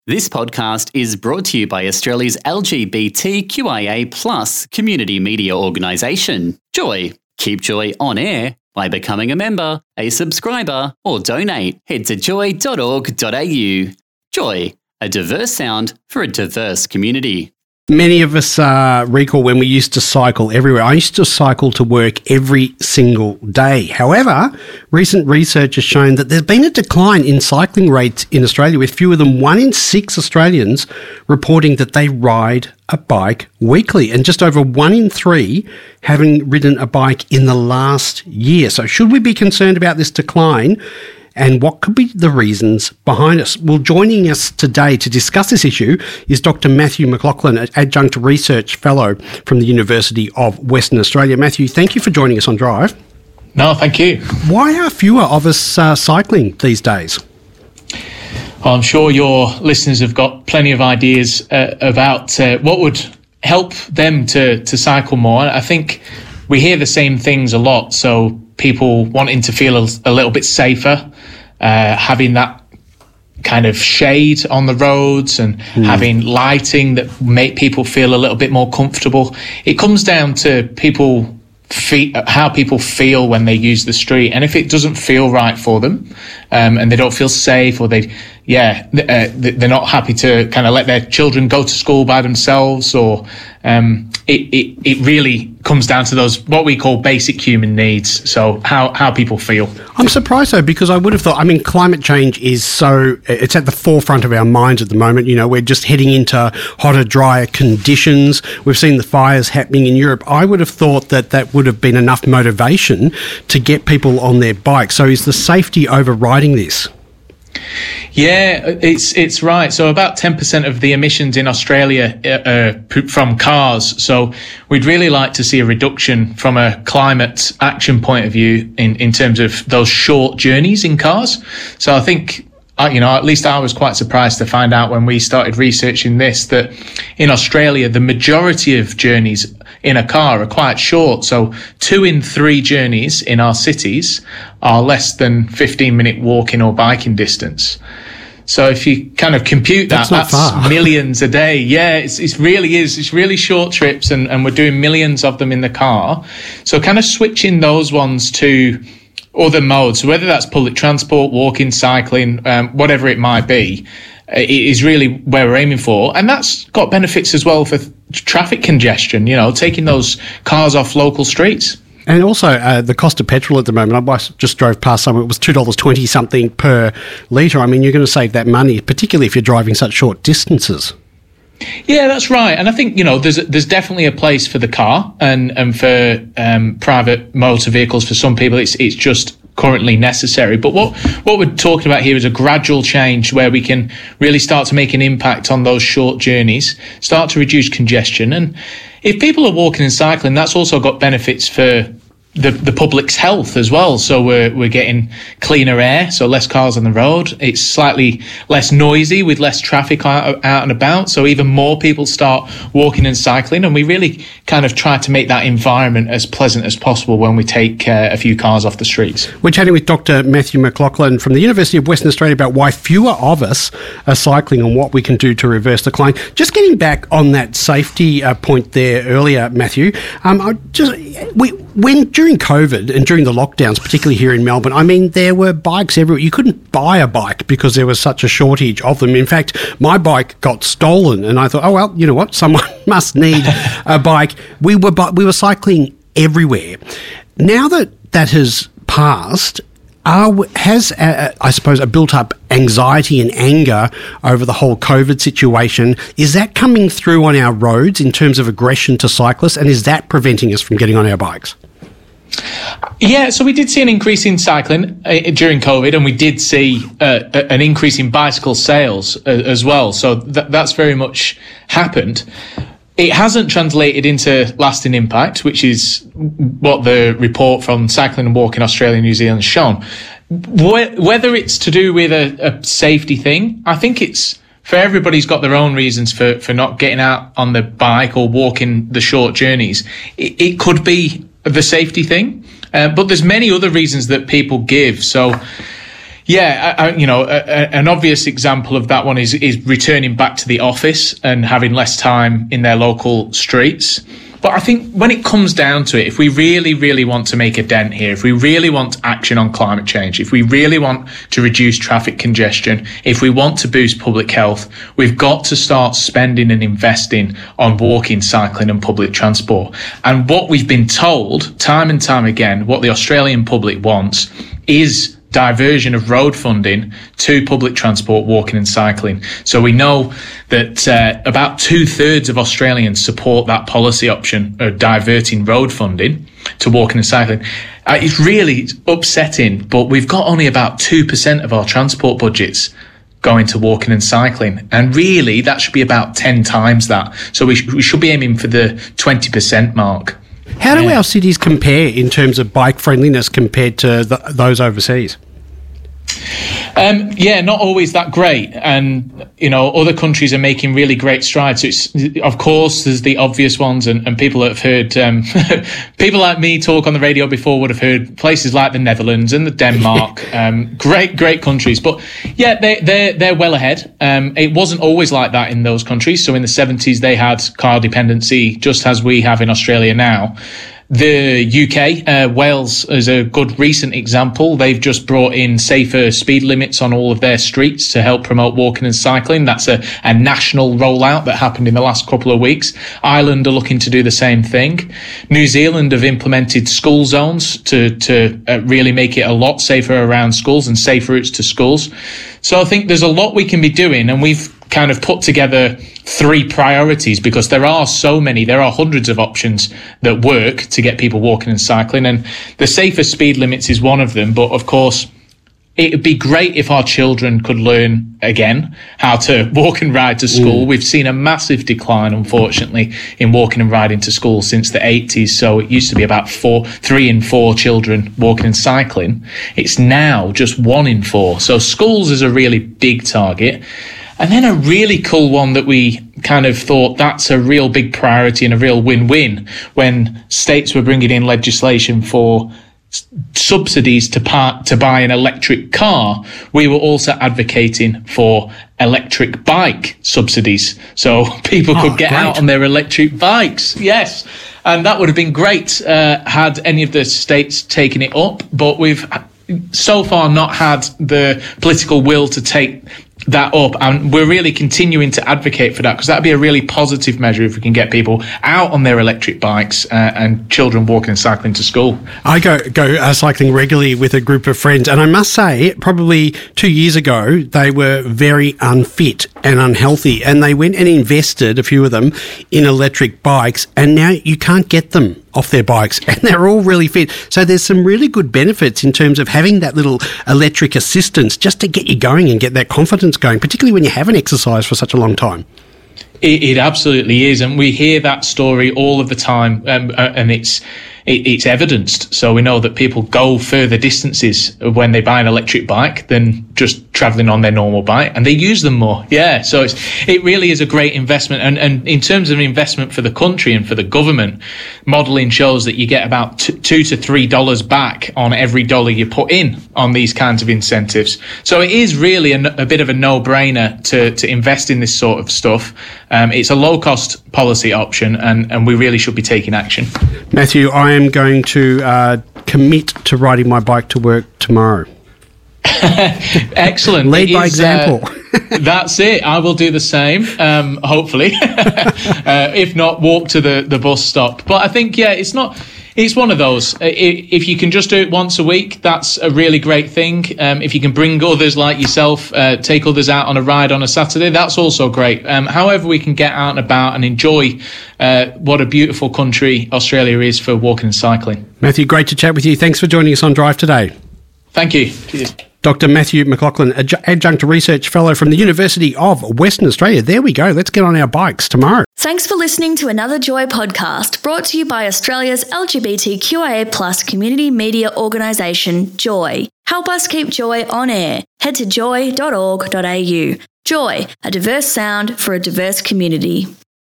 This podcast is brought to you by Australia's LGBTQIA+ community media organisation, Joy. Keep Joy on air by becoming a member, a subscriber, or donate. Head to joy.org.au. Joy, a diverse sound for a diverse community. Many of us recall when we used to cycle everywhere. I used to cycle to work every single day. However, recent research has shown that there's been a decline in cycling rates in Australia, with fewer than 1 in 6 Australians reporting that they ride a bike weekly, and just over 1 in 3 having ridden a bike in the last year. So should we be concerned about this decline? And what could be the reasons behind us? Well, joining us today to discuss this issue is Dr. Matthew McLaughlin, an Adjunct Research Fellow from the University of Western Australia. Matthew, thank you for joining us on Drive. No, thank you. Why are fewer of us cycling these days? Well, I'm sure your listeners have got plenty of ideas about what would help them to cycle more. I think we hear the same things a lot. So people wanting to feel a little bit safer, having that kind of shade on the roads and having lighting that make people feel a little bit more comfortable. It comes down to how people feel when they use the street. And if it doesn't feel right for them, and they don't feel safe, or they're not happy to kind of let their children go to school by themselves, or it really comes down to those what we call basic human needs. So how people feel. I'm surprised though, because I would have thought, climate change it's at the forefront of our minds at the moment. You know, we're just heading into hotter, drier conditions. We've seen the fires happening in Europe. I would have thought that would have been enough motivation to get people on their bikes. So is the safety overriding this? Yeah, it's right. So about 10% of the emissions in Australia are from cars. So we'd really like to see a reduction from a climate action point of view in terms of those short journeys in cars. So I think, at least I was quite surprised to find out when we started researching this that in Australia, the majority of journeys in a car are quite short. So 2 in 3 journeys in our cities are less than 15-minute walking or biking distance. So if you kind of compute that's millions a day. Yeah, it really is. It's really short trips, and we're doing millions of them in the car. So kind of switching those ones to other modes, so whether that's public transport, walking, cycling, whatever it might be, it is really where we're aiming for. And that's got benefits as well for traffic congestion, taking those cars off local streets. And also the cost of petrol at the moment. I just drove past somewhere. It was $2.20 something per litre. You're going to save that money, particularly if you're driving such short distances. Yeah, that's right. And I think, there's definitely a place for the car and for private motor vehicles. For some people, it's just currently necessary. But what we're talking about here is a gradual change where we can really start to make an impact on those short journeys, start to reduce congestion. And if people are walking and cycling, that's also got benefits for the public's health as well. So we're getting cleaner air, so less cars on the road. It's slightly less noisy with less traffic out and about. So even more people start walking and cycling, and we really kind of try to make that environment as pleasant as possible when we take a few cars off the streets. We're chatting with Dr. Matthew McLaughlin from the University of Western Australia about why fewer of us are cycling and what we can do to reverse the decline. Just getting back on that safety point there earlier, Matthew, during COVID and during the lockdowns, particularly here in Melbourne, there were bikes everywhere. You couldn't buy a bike because there was such a shortage of them. In fact, my bike got stolen, and I thought, oh, well, you know what? Someone must need a bike. We were cycling everywhere. Now that has passed, has a built-up anxiety and anger over the whole COVID situation, is that coming through on our roads in terms of aggression to cyclists, and is that preventing us from getting on our bikes? Yeah, so we did see an increase in cycling during COVID, and we did see an increase in bicycle sales as well. So that's very much happened. It hasn't translated into lasting impact, which is what the report from Cycling and Walking Australia and New Zealand has shown. Whether it's to do with a safety thing, I think it's for everybody's got their own reasons for not getting out on the bike or walking the short journeys. It could be the safety thing, but there's many other reasons that people give. So Yeah, an obvious example of that one is returning back to the office and having less time in their local streets. But I think when it comes down to it, if we really, really want to make a dent here, if we really want action on climate change, if we really want to reduce traffic congestion, if we want to boost public health, we've got to start spending and investing on walking, cycling and public transport. And what we've been told time and time again, what the Australian public wants is diversion of road funding to public transport, walking and cycling. So we know that about 2/3 of Australians support that policy option of diverting road funding to walking and cycling. It's really upsetting, but we've got only about 2% of our transport budgets going to walking and cycling. And really, that should be about 10 times that. So we should be aiming for the 20% mark. How do our cities compare in terms of bike friendliness compared to those overseas? Not always that great. And, other countries are making really great strides. Of course, there's the obvious ones and people that have heard, people like me talk on the radio before would have heard places like the Netherlands and the Denmark, great countries. But yeah, they're well ahead. It wasn't always like that in those countries. So in the 70s, they had car dependency, just as we have in Australia now. The UK, Wales is a good recent example. They've just brought in safer speed limits on all of their streets to help promote walking and cycling. That's a national rollout that happened in the last couple of weeks. Ireland are looking to do the same thing. New Zealand have implemented school zones to really make it a lot safer around schools and safe routes to schools. So I think there's a lot we can be doing, and we've kind of put together 3 priorities because there are hundreds of options that work to get people walking and cycling, and the safer speed limits is one of them. But of course, it would be great if our children could learn again how to walk and ride to school. We've seen a massive decline, unfortunately, in walking and riding to school since the 80s. So it used to be about 3 in 4 children walking and cycling. It's now just 1 in 4. So schools is a really big target. And then a really cool one that we kind of thought that's a real big priority and a real win-win when states were bringing in legislation for subsidies to buy an electric car. We were also advocating for electric bike subsidies so people could get out on their electric bikes. Yes. And that would have been great had any of the states taken it up. But we've so far not had the political will to take that up, and we're really continuing to advocate for that because that'd be a really positive measure if we can get people out on their electric bikes and children walking and cycling to school. I go cycling regularly with a group of friends, and I must say probably 2 years ago they were very unfit and unhealthy, and they went and invested, a few of them, in electric bikes, and now you can't get them off their bikes and they're all really fit. So there's some really good benefits in terms of having that little electric assistance just to get you going and get that confidence going, particularly when you haven't exercised for such a long time. It absolutely is, and we hear that story all of the time, and it's evidenced. So we know that people go further distances when they buy an electric bike than just traveling on their normal bike, and they use them more. Yeah, so it really is a great investment. And in terms of investment for the country and for the government, modelling shows that you get about $2 to $3 back on every dollar you put in on these kinds of incentives. So it is really a bit of a no-brainer to invest in this sort of stuff. It's a low-cost policy option, and we really should be taking action. Matthew, I am going to commit to riding my bike to work tomorrow. Excellent. Lead by example. That's it. I will do the same, hopefully. If not, walk to the bus stop. But I think, it's one of those. If you can just do it once a week, that's a really great thing. If you can bring others like yourself, take others out on a ride on a Saturday, that's also great. However we can get out and about and enjoy what a beautiful country Australia is for walking and cycling. Matthew, great to chat with you. Thanks for joining us on Drive today. Thank you. Cheers. Dr. Matthew McLaughlin, Adjunct Research Fellow from the University of Western Australia. There we go. Let's get on our bikes tomorrow. Thanks for listening to another Joy podcast brought to you by Australia's LGBTQIA+ community media organisation, Joy. Help us keep Joy on air. Head to joy.org.au. Joy, a diverse sound for a diverse community.